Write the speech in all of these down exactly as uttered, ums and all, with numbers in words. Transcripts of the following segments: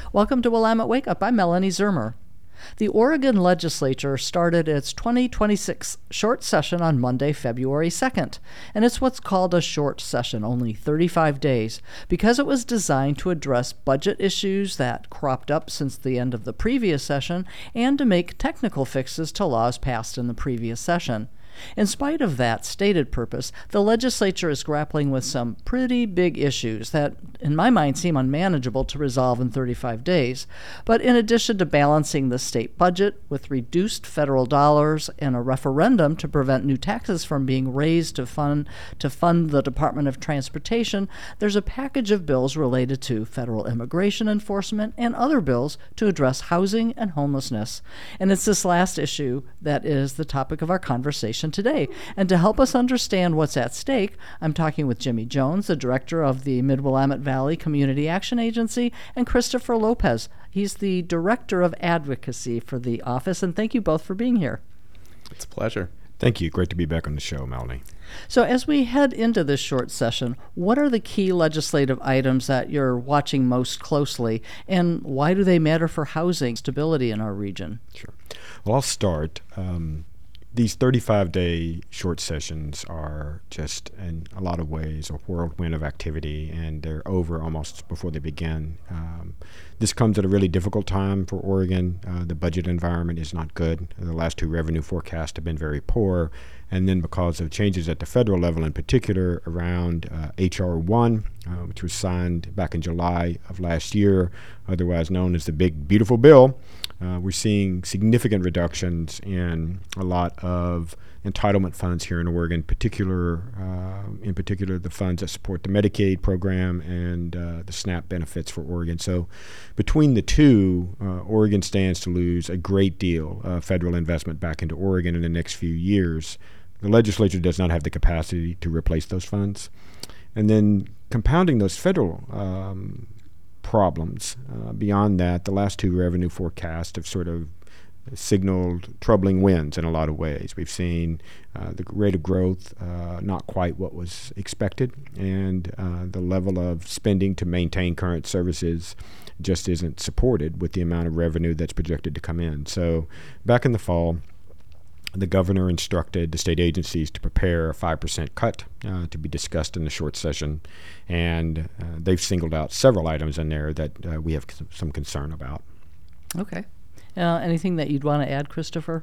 Welcome to Willamette Wake Up. I'm Melanie Zermer. The Oregon legislature started its twenty twenty-six short session on Monday, February second, and it's what's called a short session, only thirty-five days, because it was designed to address budget issues that cropped up since the end of the previous session and to make technical fixes to laws passed in the previous session. In spite of that stated purpose, the legislature is grappling with some pretty big issues that, in my mind, seem unmanageable to resolve in thirty-five days. But in addition to balancing the state budget with reduced federal dollars and a referendum to prevent new taxes from being raised to fund to fund the Department of Transportation, there's a package of bills related to federal immigration enforcement and other bills to address housing and homelessness. And it's this last issue that is the topic of our conversation today. And to help us understand what's at stake, I'm talking with Jimmy Jones, the director of the Mid-Willamette Valley Community Action Agency, and Christopher Lopez. He's the director of advocacy for the office. And thank you both for being here. It's a pleasure. Thank you. Great to be back on the show, Melanie. So as we head into this short session, what are the key legislative items that you're watching most closely, and why do they matter for housing stability in our region? Sure. Well, I'll start. Um, These thirty-five day short sessions are just, in a lot of ways, a whirlwind of activity, and they're over almost before they begin. Um, this comes at a really difficult time for Oregon. Uh, the budget environment is not good. The last two revenue forecasts have been very poor, and then because of changes at the federal level in particular around uh, H R one, uh, which was signed back in July of last year, otherwise known as the Big Beautiful Bill, Uh, we're seeing significant reductions in a lot of entitlement funds here in Oregon, particular, uh, in particular the funds that support the Medicaid program and uh, the SNAP benefits for Oregon. So between the two, uh, Oregon stands to lose a great deal of federal investment back into Oregon in the next few years. The legislature does not have the capacity to replace those funds. And then compounding those federal um, problems. Uh, beyond that, the last two revenue forecasts have sort of signaled troubling winds in a lot of ways. We've seen uh, the rate of growth uh, not quite what was expected, and uh, the level of spending to maintain current services just isn't supported with the amount of revenue that's projected to come in. So back in the fall, the governor instructed the state agencies to prepare a five percent cut uh, to be discussed in the short session, and uh, they've singled out several items in there that uh, we have c- some concern about. Okay. Uh, anything that you'd want to add, Christopher?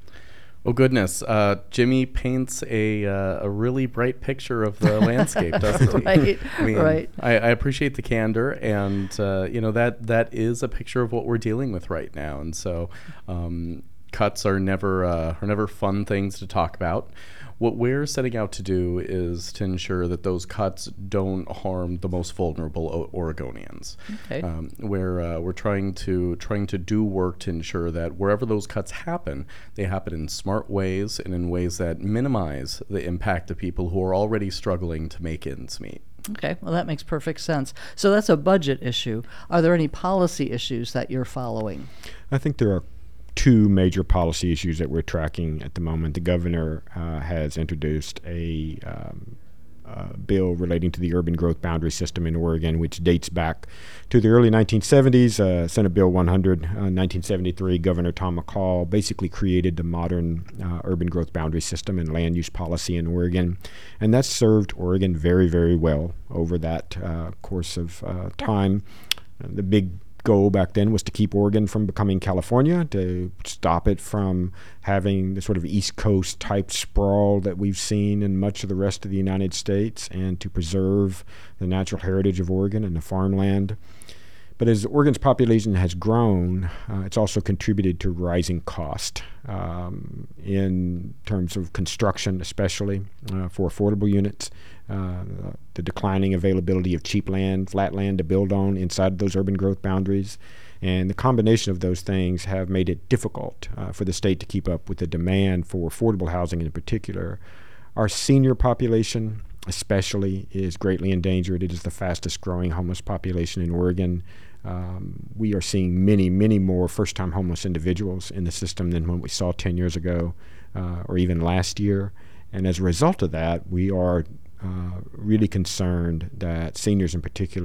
Oh, goodness. Uh, Jimmy paints a uh, a really bright picture of the landscape, doesn't he? Right, I mean, right. I, I appreciate the candor, and, uh, you know, that that is a picture of what we're dealing with right now. And so um, cuts are never uh, are never fun things to talk about. What we're setting out to do is to ensure that those cuts don't harm the most vulnerable o- Oregonians. Okay. Um, we're uh, we're trying to trying to do work to ensure that wherever those cuts happen, they happen in smart ways and in ways that minimize the impact of people who are already struggling to make ends meet. Okay, well, that makes perfect sense. So that's a budget issue. Are there any policy issues that you're following? I think there are two major policy issues that we're tracking at the moment. The governor uh, has introduced a um, uh, bill relating to the urban growth boundary system in Oregon, which dates back to the early nineteen seventies. Uh, Senate Bill one hundred, uh, nineteen seventy-three, Governor Tom McCall basically created the modern uh, urban growth boundary system and land use policy in Oregon. And that's served Oregon very, very well over that uh, course of uh, time. Uh, the big goal back then was to keep Oregon from becoming California, to stop it from having the sort of East Coast type sprawl that we've seen in much of the rest of the United States, and to preserve the natural heritage of Oregon and the farmland. But as Oregon's population has grown, uh, it's also contributed to rising cost um, in terms of construction, especially uh, for affordable units, uh, the declining availability of cheap land, flat land to build on inside of those urban growth boundaries. And the combination of those things have made it difficult uh, for the state to keep up with the demand for affordable housing in particular. Our senior population especially is greatly endangered. It is the fastest growing homeless population in Oregon. Um, we are seeing many, many more first-time homeless individuals in the system than what we saw ten years ago uh, or even last year. And as a result of that, we are uh, really concerned that seniors in particular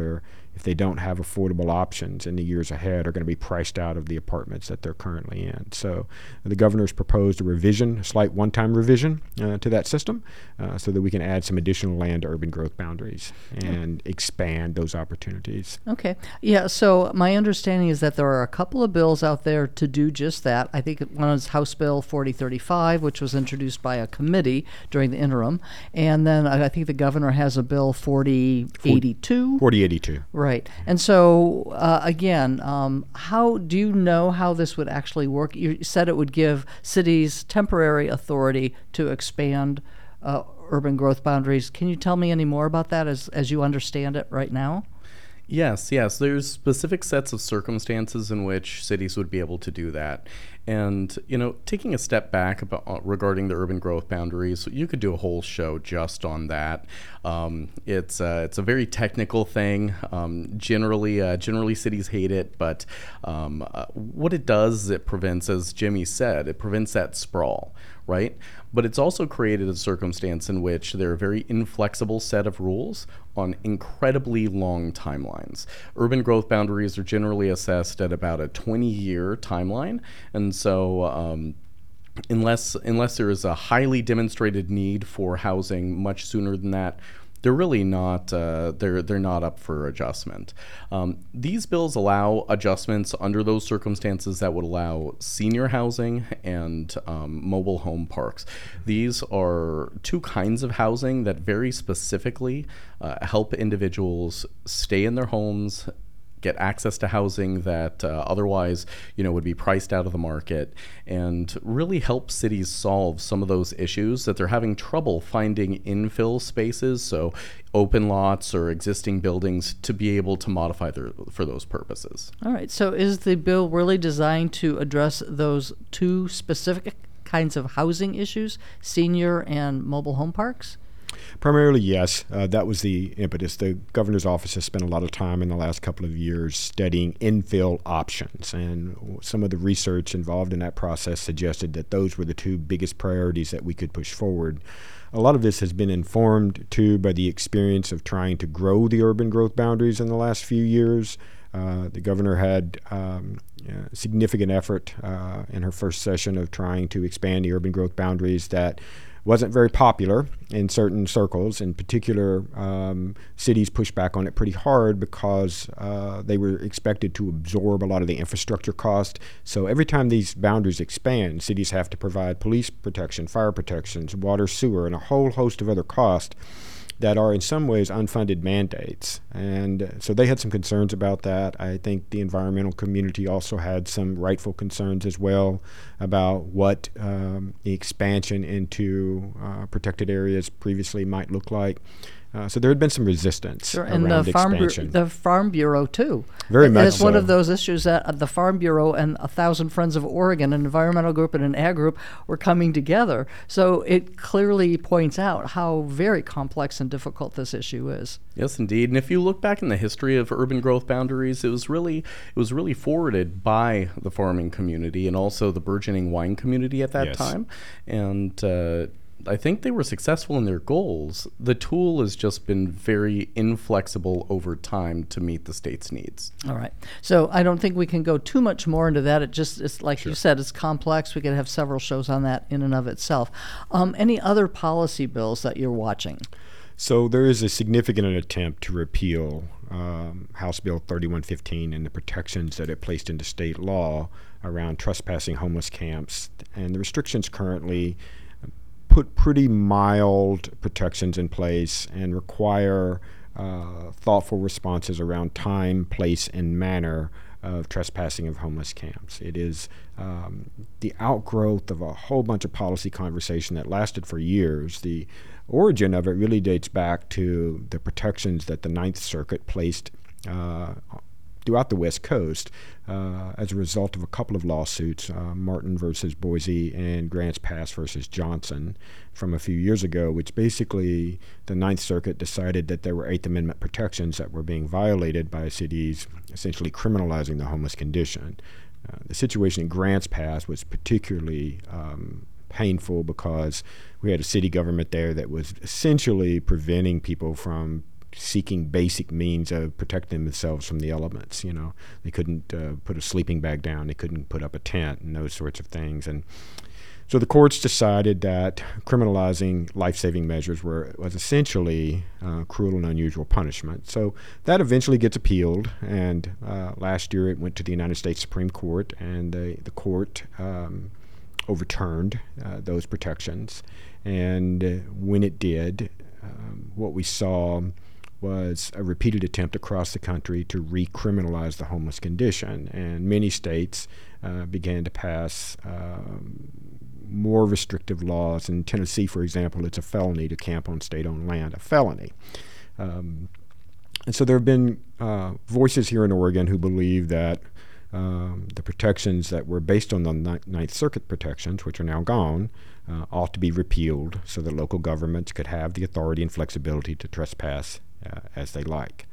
if they don't have affordable options in the years ahead, are going to be priced out of the apartments that they're currently in. So the governor's proposed a revision, a slight one-time revision uh, to that system uh, so that we can add some additional land to urban growth boundaries and expand those opportunities. Okay. Yeah, so my understanding is that there are a couple of bills out there to do just that. I think one is House Bill forty thirty-five, which was introduced by a committee during the interim. And then I I think the governor has a bill forty eighty-two. forty eighty-two. Right. And so, uh, again, um, how do you know how this would actually work? You said it would give cities temporary authority to expand uh, urban growth boundaries. Can you tell me any more about that as, as you understand it right now? Yes, yes. There's specific sets of circumstances in which cities would be able to do that. And, you know, taking a step back about, uh, regarding the urban growth boundaries, you could do a whole show just on that. Um, it's, uh, it's a very technical thing. Um, generally, uh, generally cities hate it, but um, uh, what it does is it prevents, as Jimmy said, it prevents that sprawl, right? But it's also created a circumstance in which there are a very inflexible set of rules on incredibly long timelines. Urban growth boundaries are generally assessed at about a twenty-year timeline, and so um, unless unless there is a highly demonstrated need for housing much sooner than that, they're really not uh, they're they're not up for adjustment. Um, these bills allow adjustments under those circumstances that would allow senior housing and um, mobile home parks. These are two kinds of housing that very specifically uh, help individuals stay in their homes, get access to housing that uh, otherwise, you know, would be priced out of the market, and really help cities solve some of those issues that they're having trouble finding infill spaces, so open lots or existing buildings, to be able to modify their, for those purposes. All right. So is the bill really designed to address those two specific kinds of housing issues, senior and mobile home parks? Primarily, yes. Uh, that was the impetus. The governor's office has spent a lot of time in the last couple of years studying infill options, and some of the research involved in that process suggested that those were the two biggest priorities that we could push forward. A lot of this has been informed, too, by the experience of trying to grow the urban growth boundaries in the last few years. Uh, the governor had um, uh, significant effort uh, in her first session of trying to expand the urban growth boundaries that wasn't very popular in certain circles. In particular, um, cities pushed back on it pretty hard because uh, they were expected to absorb a lot of the infrastructure cost. So every time these boundaries expand, cities have to provide police protection, fire protections, water, sewer, and a whole host of other costs that are in some ways unfunded mandates. And uh, so they had some concerns about that. I think the environmental community also had some rightful concerns as well about what um, the expansion into uh, protected areas previously might look like. Uh, so there had been some resistance sure, around and the farm, expansion. Bu- the Farm Bureau, too. Very much It's so. one of those issues that uh, the Farm Bureau and A Thousand Friends of Oregon, an environmental group and an ag group, were coming together. So it clearly points out how very complex and difficult this issue is. Yes, indeed. And if you look back in the history of urban growth boundaries, it was really it was really forwarded by the farming community and also the burgeoning wine community at that Yes. time. And uh, I think they were successful in their goals. The tool has just been very inflexible over time to meet the state's needs. All right. So I don't think we can go too much more into that. It just, it's like you said, it's complex. We could have several shows on that in and of itself. Um, any other policy bills that you're watching? So there is a significant attempt to repeal um, House Bill thirty-one fifteen and the protections that it placed into state law around trespassing homeless camps. And the restrictions currently put pretty mild protections in place and require uh, thoughtful responses around time, place, and manner of trespassing of homeless camps. It is um, the outgrowth of a whole bunch of policy conversation that lasted for years. The origin of it really dates back to the protections that the Ninth Circuit placed uh, throughout the West Coast uh, as a result of a couple of lawsuits, uh, Martin versus Boise and Grants Pass versus Johnson from a few years ago, which basically the Ninth Circuit decided that there were Eighth Amendment protections that were being violated by cities, essentially criminalizing the homeless condition. Uh, the situation in Grants Pass was particularly um, painful because we had a city government there that was essentially preventing people from seeking basic means of protecting themselves from the elements. You know, they couldn't uh, put a sleeping bag down, they couldn't put up a tent, and those sorts of things. And so the courts decided that criminalizing life-saving measures were was essentially uh, cruel and unusual punishment. So that eventually gets appealed, and uh, last year it went to the United States Supreme Court, and the, the court um, overturned uh, those protections. And uh, when it did, um, what we saw was a repeated attempt across the country to recriminalize the homeless condition, and many states uh, began to pass um, more restrictive laws. In Tennessee, for example, it's a felony to camp on state-owned land, a felony. Um, and so there have been uh, voices here in Oregon who believe that um, the protections that were based on the Ninth Circuit protections, which are now gone, uh, ought to be repealed so that local governments could have the authority and flexibility to trespass uh, as they like.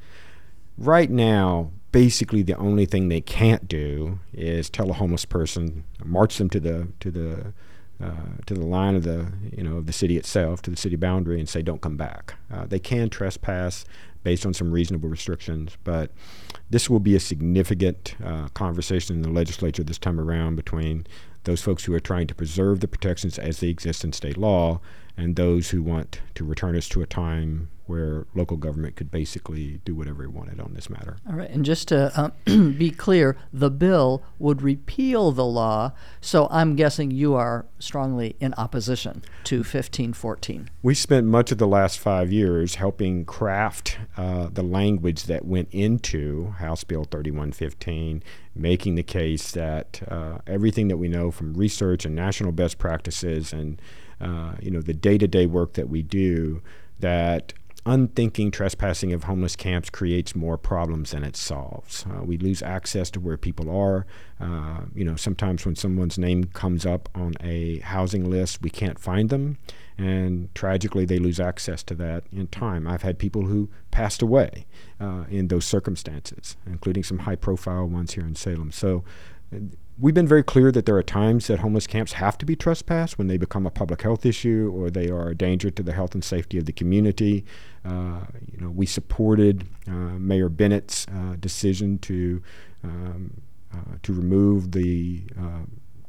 Right now, basically the only thing they can't do is tell a homeless person, march them to the to the Uh, to the line of the, you know, of the city itself, to the city boundary, and say, don't come back. Uh, they can trespass based on some reasonable restrictions, but this will be a significant uh, conversation in the legislature this time around between those folks who are trying to preserve the protections as they exist in state law and those who want to return us to a time where local government could basically do whatever it wanted on this matter. All right, and just to uh, be clear, the bill would repeal the law, so I'm guessing you are strongly in opposition to fifteen fourteen. We spent much of the last five years helping craft uh, the language that went into House Bill thirty-one fifteen, making the case that uh, everything that we know from research and national best practices and uh, you know the day-to-day work that we do, that unthinking trespassing of homeless camps creates more problems than it solves. Uh, we lose access to where people are. Uh, you know, sometimes when someone's name comes up on a housing list, we can't find them, and tragically they lose access to that in time. I've had people who passed away uh, in those circumstances, including some high-profile ones here in Salem. So uh, we've been very clear that there are times that homeless camps have to be trespassed when they become a public health issue or they are a danger to the health and safety of the community. Uh, you know, we supported uh, Mayor Bennett's uh, decision to um, uh, to remove the uh,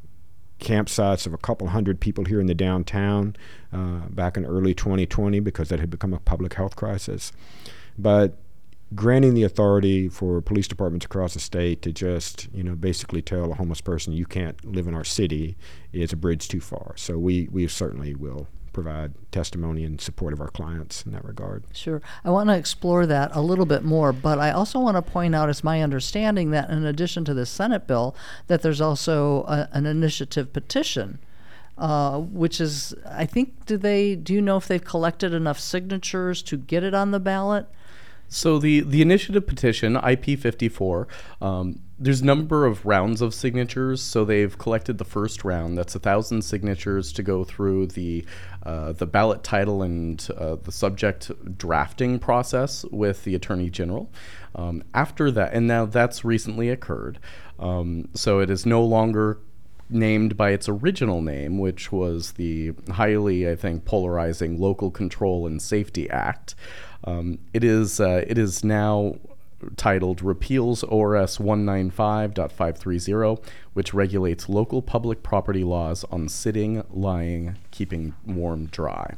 campsites of a couple hundred people here in the downtown uh, back in early twenty twenty because that had become a public health crisis. But granting the authority for police departments across the state to just, you know, basically tell a homeless person you can't live in our city is a bridge too far. So we, we certainly will provide testimony in support of our clients in that regard. Sure. I want to explore that a little bit more, but I also want to point out, it's my understanding that in addition to the Senate bill, that there's also a, an initiative petition, uh, which is, I think, do they, do you know if they've collected enough signatures to get it on the ballot? So the, the initiative petition, I P fifty-four, um, there's a number of rounds of signatures. So they've collected the first round. That's a thousand signatures to go through the uh, the ballot title and uh, the subject drafting process with the Attorney General. Um, after that, and now that's recently occurred. Um, so it is no longer named by its original name, which was the highly, I think, polarizing Local Control and Safety Act. Um, it is uh, it is now titled Repeals O R S one ninety-five point five thirty, which regulates local public property laws on sitting, lying, keeping warm, dry.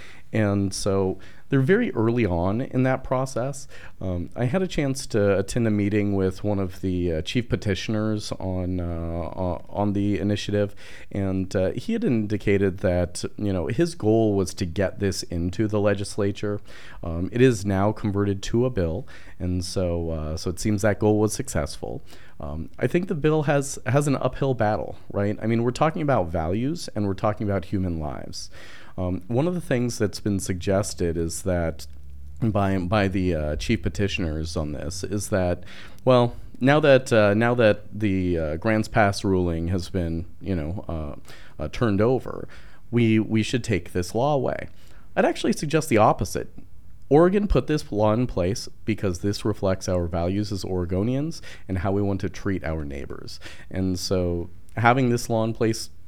And so they're very early on in that process. Um, I had a chance to attend a meeting with one of the uh, chief petitioners on uh, on the initiative, and uh, he had indicated that, you know, his goal was to get this into the legislature. Um, it is now converted to a bill, and so uh, so it seems that goal was successful. Um, I think the bill has has an uphill battle, right? I mean, we're talking about values and we're talking about human lives. Um, one of the things that's been suggested is that by by the uh, chief petitioners on this is that, well, now that uh, now that the uh, Grants Pass ruling has been, you know, uh, uh, turned over, we we should take this law away. I'd actually suggest the opposite. Oregon put this law in place because this reflects our values as Oregonians and how we want to treat our neighbors. And so having this law in place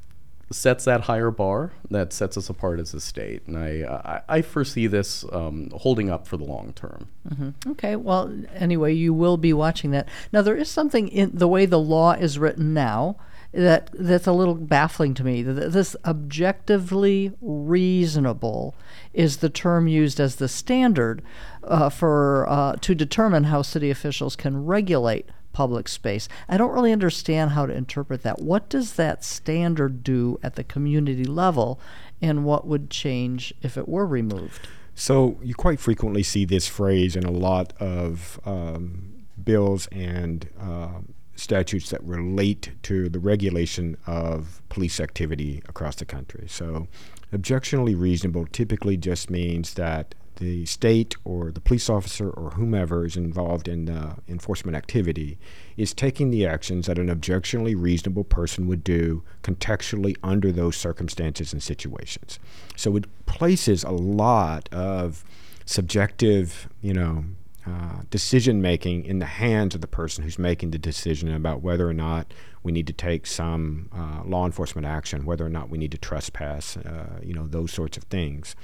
sets that higher bar that sets us apart as a state. And I, I, I foresee this um, holding up for the long term. Mm-hmm. Okay. Well, anyway, you will be watching that. Now, there is something in the way the law is written now that that's a little baffling to me. This objectively reasonable is the term used as the standard uh, for uh, to determine how city officials can regulate public space. I don't really understand how to interpret that. What does that standard do at the community level, and what would change if it were removed? So you quite frequently see this phrase in a lot of um, bills and uh, statutes that relate to the regulation of police activity across the country. So objectionably reasonable typically just means that the state or the police officer or whomever is involved in uh, enforcement activity is taking the actions that an objectionably reasonable person would do contextually under those circumstances and situations. So it places a lot of subjective, you know, uh, decision making in the hands of the person who's making the decision about whether or not we need to take some uh, law enforcement action, whether or not we need to trespass, uh, you know, those sorts of things.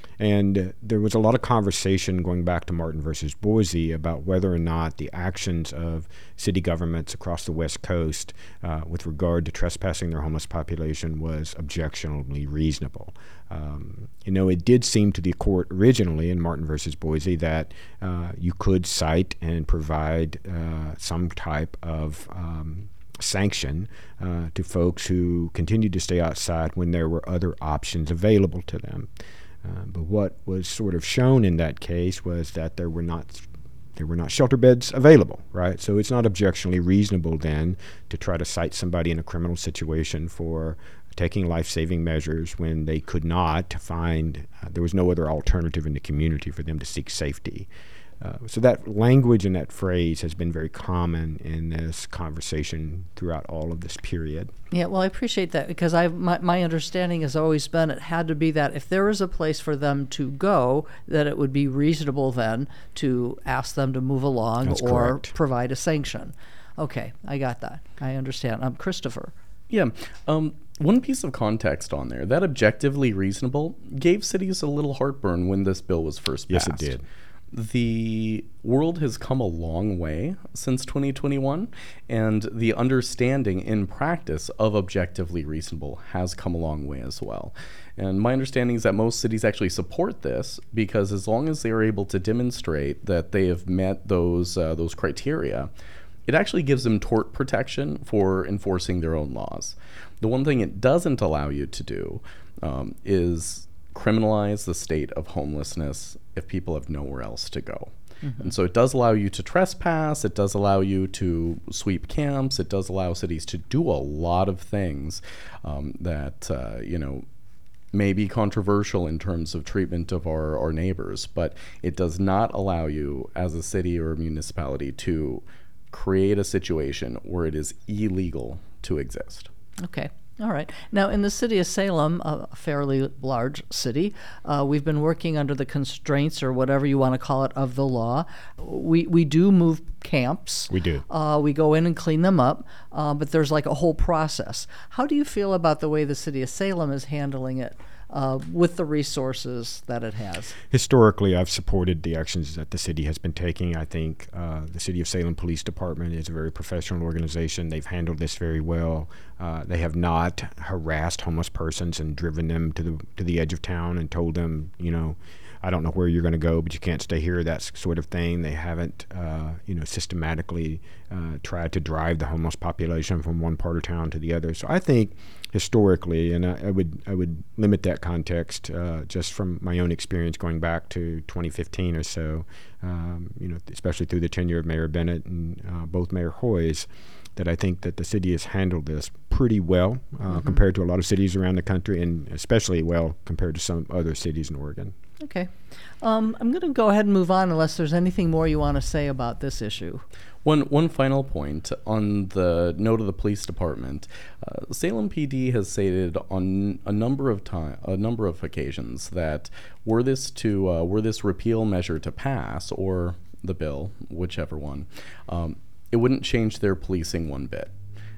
And there was a lot of conversation going back to Martin versus Boise about whether or not the actions of city governments across the West Coast uh, with regard to trespassing their homeless population was objectionably reasonable. Um, you know, it did seem to the court originally in Martin versus Boise that uh, you could cite and provide uh, some type of um, sanction uh, to folks who continued to stay outside when there were other options available to them. Uh, but what was sort of shown in that case was that there were not there were not shelter beds available, right? So it's not objectionably reasonable then to try to cite somebody in a criminal situation for taking life-saving measures when they could not find, uh, there was no other alternative in the community for them to seek safety. Uh, so that language and that phrase has been very common in this conversation throughout all of this period. Yeah, well, I appreciate that because I my, my understanding has always been it had to be that if there is a place for them to go, that it would be reasonable then to ask them to move along That's or correct. provide a sanction. Okay, I got that. I understand. Um, Christopher. Yeah. Um, one piece of context on there, that objectively reasonable gave cities a little heartburn when this bill was first passed. Yes, it did. The world has come a long way since twenty twenty-one, and the understanding in practice of objectively reasonable has come a long way as well. And my understanding is that most cities actually support this because as long as they are able to demonstrate that they have met those uh, those criteria, it actually gives them tort protection for enforcing their own laws. The one thing it doesn't allow you to do um, is criminalize the state of homelessness if people have nowhere else to go. Mm-hmm. And so it does allow you to trespass, it does allow you to sweep camps, it does allow cities to do a lot of things um, that, uh, you know, may be controversial in terms of treatment of our, our neighbors, but it does not allow you as a city or a municipality to create a situation where it is illegal to exist. Okay. All right. Now, in the city of Salem, a fairly large city, uh, we've been working under the constraints, or whatever you want to call it, of the law. We we do move camps. We do. Uh, we go in and clean them up, uh, but there's like a whole process. How do you feel about the way the city of Salem is handling it uh, with the resources that it has? Historically, I've supported the actions that the city has been taking. I think uh, the City of Salem Police Department is a very professional organization. They've handled this very well. Uh, they have not harassed homeless persons and driven them to the to the edge of town and told them, you know, I don't know where you're going to go, but you can't stay here, that sort of thing. They haven't, uh, you know, systematically uh, tried to drive the homeless population from one part of town to the other. So I think historically, and I, I would I would limit that context uh, just from my own experience going back to twenty fifteen or so, um, you know, especially through the tenure of Mayor Bennett and uh, both Mayor Hoyes, that I think that the city has handled this pretty well uh, mm-hmm. compared to a lot of cities around the country, and especially well compared to some other cities in Oregon. Okay. Um, I'm going to go ahead and move on unless there's anything more you want to say about this issue. One one final point on the note of the police department. Uh, Salem P D has stated on a number of time, a number of occasions that were this to uh, were this repeal measure to pass, or the bill, whichever one, um, it wouldn't change their policing one bit.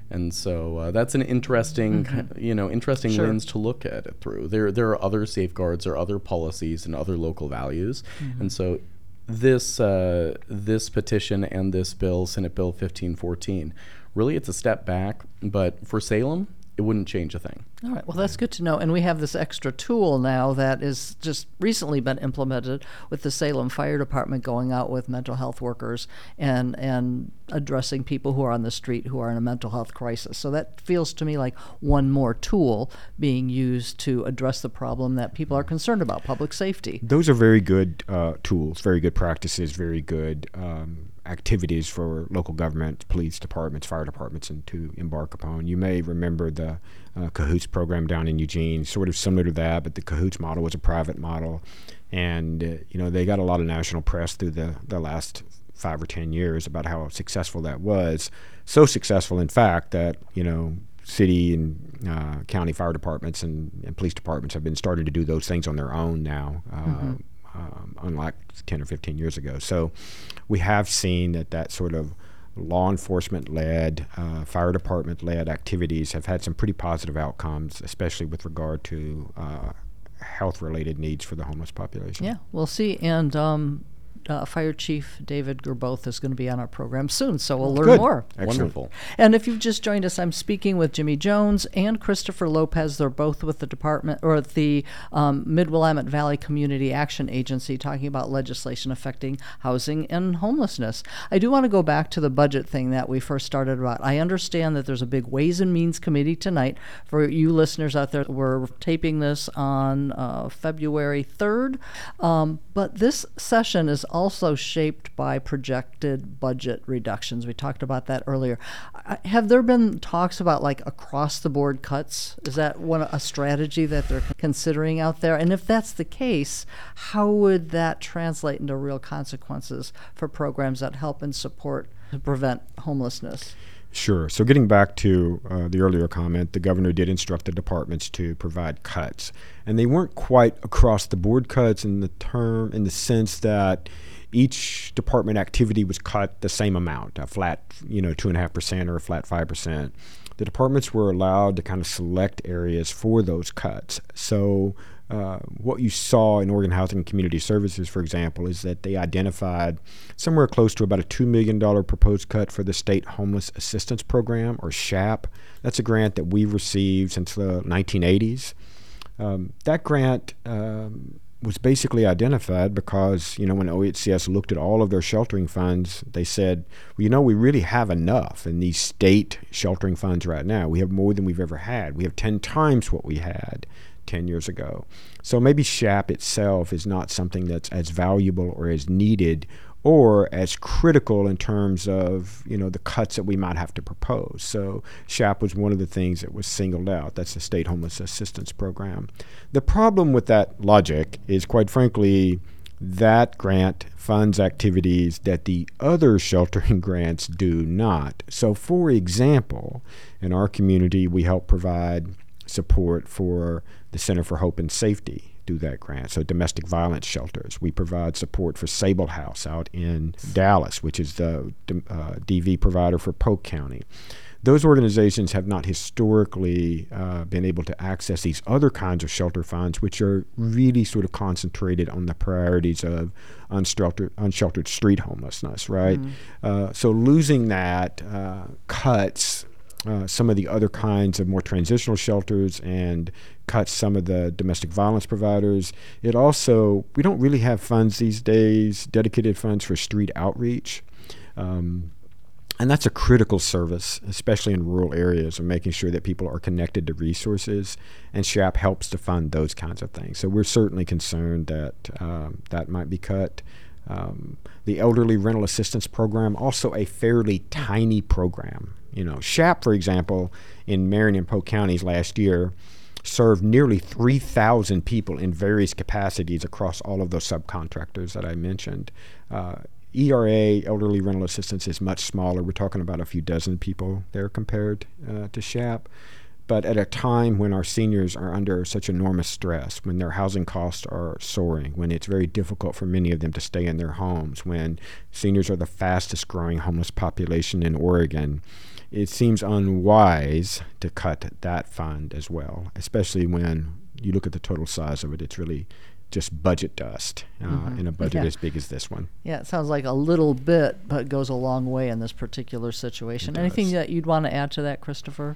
And so uh, that's an interesting, Mm-hmm. you know, interesting Sure. lens to look at it through. There, there are other safeguards, or other policies, and other local values, Mm-hmm. and so this uh, this petition and this bill, Senate Bill fifteen fourteen, really it's a step back. But for Salem, it wouldn't change a thing. All right. Well, that's good to know. And we have this extra tool now that is just recently been implemented with the Salem Fire Department going out with mental health workers and and addressing people who are on the street who are in a mental health crisis. So that feels to me like one more tool being used to address the problem that people are concerned about, public safety. Those are very good uh, tools, very good practices, very good um, activities for local government, police departments, fire departments, and to embark upon. You may remember the uh, Cahoots program down in Eugene, sort of similar to that, but the Cahoots model was a private model, and uh, you know they got a lot of national press through the the last five or ten years about how successful that was. So successful, in fact, that you know city and uh, county fire departments and, and police departments have been starting to do those things on their own now. Uh, Mm-hmm. Um, unlike ten or fifteen years ago. So we have seen that that sort of law enforcement-led, uh, fire department-led activities have had some pretty positive outcomes, especially with regard to uh, health-related needs for the homeless population. Yeah, we'll see. And um, uh, Fire Chief David Gerboth is going to be on our program soon, so we'll learn Good. more. Excellent. Wonderful. And if you've just joined us, I'm speaking with Jimmy Jones and Christopher Lopez. They're both with the department or the um, Mid-Willamette Valley Community Action Agency, talking about legislation affecting housing and homelessness. I do want to go back to the budget thing that we first started about. I understand that there's a big Ways and Means Committee tonight. For you listeners out there, we're taping this on uh, February third. Um, but this session is also shaped by projected budget reductions. We talked about that earlier. I- Have there been talks about like across the board cuts? Is that one a strategy that they're considering out there? And if that's the case, how would that translate into real consequences for programs that help and support to prevent homelessness? Sure. So getting back to uh, the earlier comment, the governor did instruct the departments to provide cuts, and they weren't quite across the board cuts in the term, in the sense that each department activity was cut the same amount, a flat, you know, two and a half percent or a flat five percent. The departments were allowed to kind of select areas for those cuts. So uh, what you saw in Oregon Housing and Community Services, for example, is that they identified somewhere close to about a two million dollars proposed cut for the State Homeless Assistance Program, or SHAP. That's a grant that we've received since the nineteen eighties. Um, that grant um, was basically identified because, you know, when O H C S looked at all of their sheltering funds, they said, well, you know, we really have enough in these state sheltering funds right now. We have more than we've ever had. We have ten times what we had ten years ago. So maybe SHAP itself is not something that's as valuable or as needed or as critical in terms of, you know, the cuts that we might have to propose. So SHAP was one of the things that was singled out. That's the State Homeless Assistance Program. The problem with that logic is, quite frankly, that grant funds activities that the other sheltering grants do not. So, for example, in our community, we help provide support for the Center for Hope and Safety through that grant. So domestic violence shelters. We provide support for Sable House out in Dallas, which is the uh, D V provider for Polk County. Those organizations have not historically uh, been able to access these other kinds of shelter funds, which are really sort of concentrated on the priorities of unsheltered, unsheltered street homelessness, right? Mm. Uh, so losing that uh, cuts Uh, some of the other kinds of more transitional shelters and cuts some of the domestic violence providers. It also, we don't really have funds these days, dedicated funds for street outreach. Um, and that's a critical service, especially in rural areas, of making sure that people are connected to resources. And SHAP helps to fund those kinds of things. So we're certainly concerned that um, that might be cut. Um, the Elderly Rental Assistance Program, also a fairly tiny program. You know, SHAP, for example, in Marion and Polk counties last year, served nearly three thousand people in various capacities across all of those subcontractors that I mentioned. Uh, E R A, Elderly Rental Assistance, is much smaller. We're talking about a few dozen people there compared uh, to SHAP. But at a time when our seniors are under such enormous stress, when their housing costs are soaring, when it's very difficult for many of them to stay in their homes, when seniors are the fastest growing homeless population in Oregon, it seems unwise to cut that fund as well, especially when you look at the total size of it. It's really just budget dust uh, Mhm. in a budget Yeah. as big as this one. Yeah, it sounds like a little bit, but goes a long way in this particular situation. It Anything does. that you'd want to add to that, Christopher?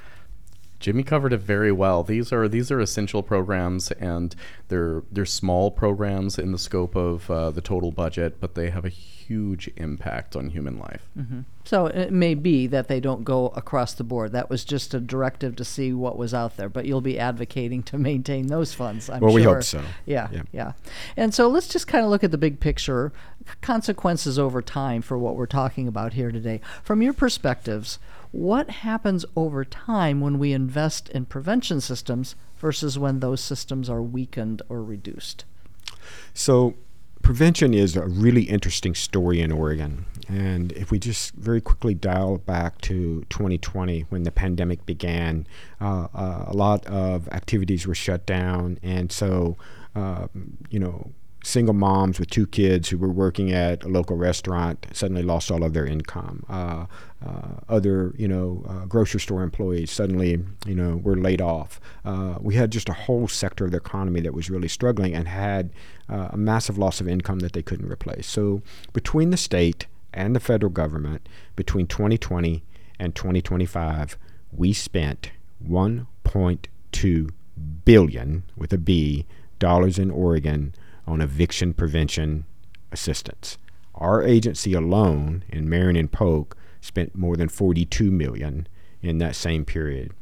Jimmy covered it very well. These are these are essential programs, and they're they're small programs in the scope of uh, the total budget, but they have a huge impact on human life. Hmm. So it may be that they don't go across the board. That was just a directive to see what was out there, but you'll be advocating to maintain those funds, I'm well, sure. we hope so. Yeah, Yeah. yeah. And so let's just kind of look at the big picture, consequences over time for what we're talking about here today. From your perspectives, what happens over time when we invest in prevention systems versus when those systems are weakened or reduced? So prevention is a really interesting story in Oregon. And if we just very quickly dial back to twenty twenty, when the pandemic began, uh, uh, a lot of activities were shut down. And so, uh, you know, single moms with two kids who were working at a local restaurant suddenly lost all of their income. Uh, uh, other, you know, uh, grocery store employees suddenly, you know, were laid off. Uh, we had just a whole sector of the economy that was really struggling and had uh, a massive loss of income that they couldn't replace. So between the state and the federal government, between twenty twenty and twenty twenty-five, we spent one point two billion, with a B, dollars in Oregon on eviction prevention assistance. Our agency alone in Marion and Polk spent more than forty-two million dollars in that same period.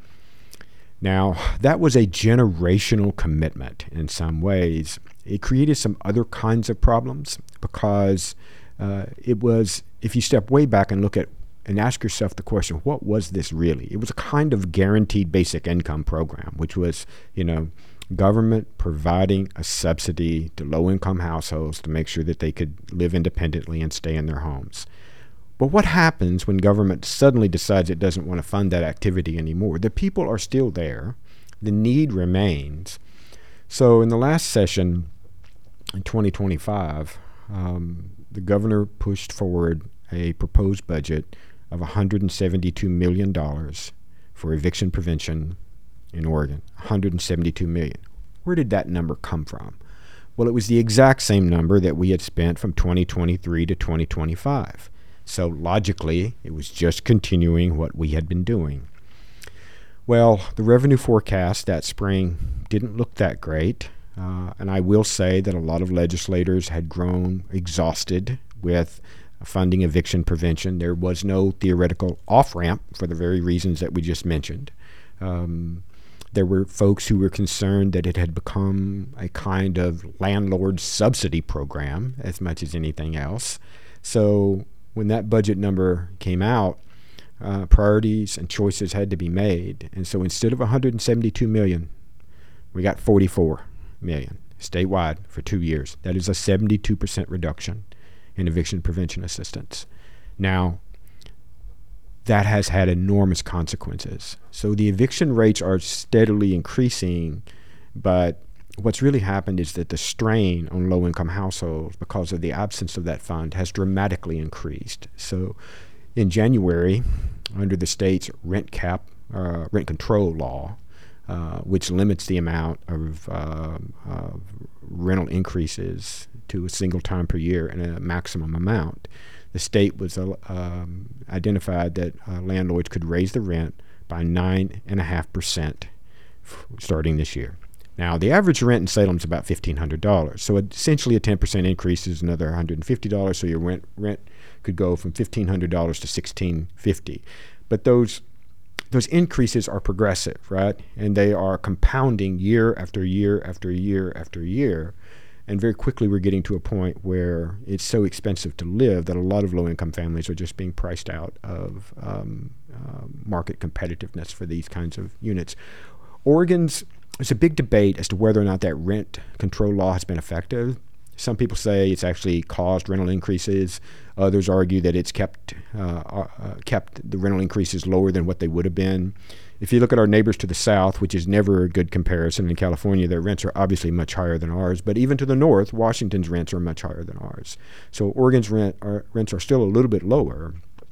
Now, that was a generational commitment in some ways. It created some other kinds of problems because uh, it was, if you step way back and look at and ask yourself the question, what was this really? It was a kind of guaranteed basic income program, which was, you know, government providing a subsidy to low-income households to make sure that they could live independently and stay in their homes. But what happens when government suddenly decides it doesn't want to fund that activity anymore? The people are still there. The need remains. So in the last session in twenty twenty-five, um, the governor pushed forward a proposed budget of one hundred seventy-two million dollars for eviction prevention in Oregon. one hundred seventy-two million dollars. Where did that number come from? Well, it was the exact same number that we had spent from twenty twenty-three to twenty twenty-five. So logically, it was just continuing what we had been doing. Well, the revenue forecast that spring didn't look that great. Uh, and I will say that a lot of legislators had grown exhausted with funding eviction prevention. There was no theoretical off-ramp for the very reasons that we just mentioned. Um, there were folks who were concerned that it had become a kind of landlord subsidy program as much as anything else. So when that budget number came out, uh, priorities and choices had to be made. And so instead of one hundred seventy-two million dollars, we got forty-four million dollars statewide for two years. That is a seventy-two percent reduction in eviction prevention assistance. Now, that has had enormous consequences. So the eviction rates are steadily increasing, but what's really happened is that the strain on low-income households because of the absence of that fund has dramatically increased. So in January, under the state's rent cap, uh, rent control law, uh, which limits the amount of, uh, of rental increases to a single time per year and a maximum amount, the state was uh, um, identified that uh, landlords could raise the rent by nine point five percent f- starting this year. Now, the average rent in Salem is about fifteen hundred dollars. So essentially a ten percent increase is another one hundred fifty dollars. So your rent rent could go from fifteen hundred dollars to sixteen hundred fifty dollars. But those those increases are progressive, right? And they are compounding year after year after year after year. And very quickly we're getting to a point where it's so expensive to live that a lot of low-income families are just being priced out of um, uh, market competitiveness for these kinds of units. Oregon's There's a big debate as to whether or not that rent control law has been effective. Some people say it's actually caused rental increases. Others argue that it's kept uh, uh, kept the rental increases lower than what they would have been. If you look at our neighbors to the south, which is never a good comparison, in California, their rents are obviously much higher than ours. But even to the north, Washington's rents are much higher than ours. So Oregon's rent are, rents are still a little bit lower.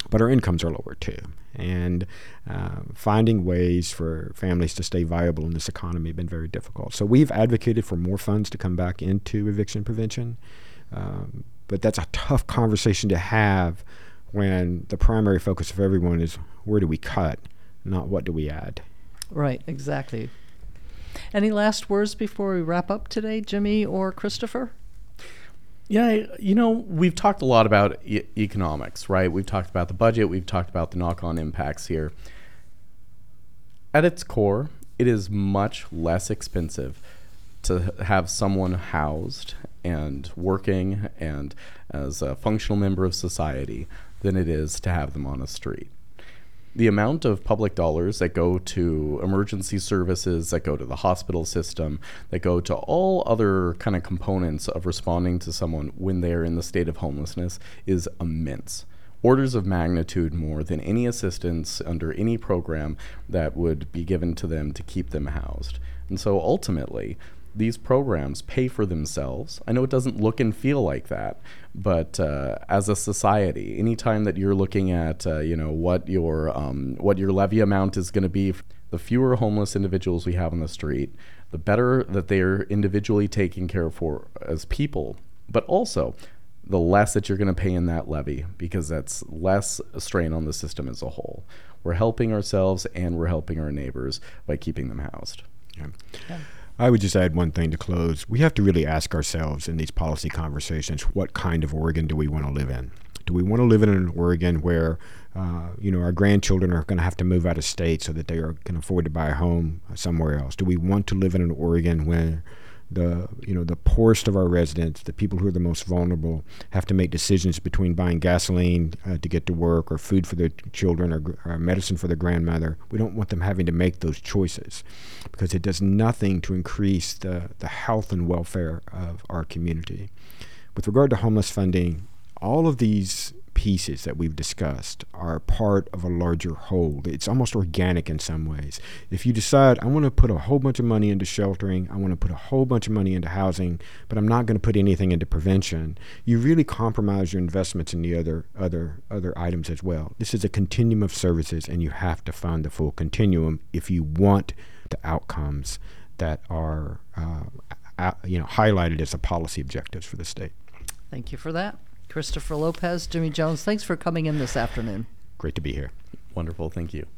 but our incomes are lower too. And uh, finding ways for families to stay viable in this economy have been very difficult. So we've advocated for more funds to come back into eviction prevention, um, but that's a tough conversation to have when the primary focus of everyone is where do we cut, not what do we add. Right, exactly. Any last words before we wrap up today, Jimmy or Christopher? Yeah, you know, we've talked a lot about e- economics, right? We've talked about the budget. We've talked about the knock-on impacts here. At its core, it is much less expensive to have someone housed and working and as a functional member of society than it is to have them on a street. The amount of public dollars that go to emergency services, that go to the hospital system, that go to all other kind of components of responding to someone when they are in the state of homelessness is immense. Orders of magnitude more than any assistance under any program that would be given to them to keep them housed. And so ultimately, these programs pay for themselves. I know it doesn't look and feel like that, but uh, as a society, anytime that you're looking at, uh, you know, what your um, what your levy amount is going to be, the fewer homeless individuals we have on the street, the better that they are individually taken care of for as people, but also the less that you're going to pay in that levy, because that's less strain on the system as a whole. We're helping ourselves and we're helping our neighbors by keeping them housed. Yeah. Yeah. I would just add one thing to close. We have to really ask ourselves in these policy conversations, what kind of Oregon do we want to live in? Do we want to live in an Oregon where, uh, you know, our grandchildren are going to have to move out of state so that they are, can afford to buy a home somewhere else? Do we want to live in an Oregon where the, you know, the poorest of our residents, the people who are the most vulnerable, have to make decisions between buying gasoline uh, to get to work or food for their children or, or medicine for their grandmother? We don't want them having to make those choices because it does nothing to increase the, the health and welfare of our community. With regard to homeless funding, all of these pieces that we've discussed are part of a larger whole. It's almost organic in some ways. If you decide, I want to put a whole bunch of money into sheltering, I want to put a whole bunch of money into housing, but I'm not going to put anything into prevention, you really compromise your investments in the other other other items as well. This is a continuum of services, and you have to fund the full continuum if you want the outcomes that are uh, out, you know, highlighted as the policy objectives for the state. Thank you for that. Christopher Lopez, Jimmy Jones, thanks for coming in this afternoon. Great to be here. Wonderful. Thank you.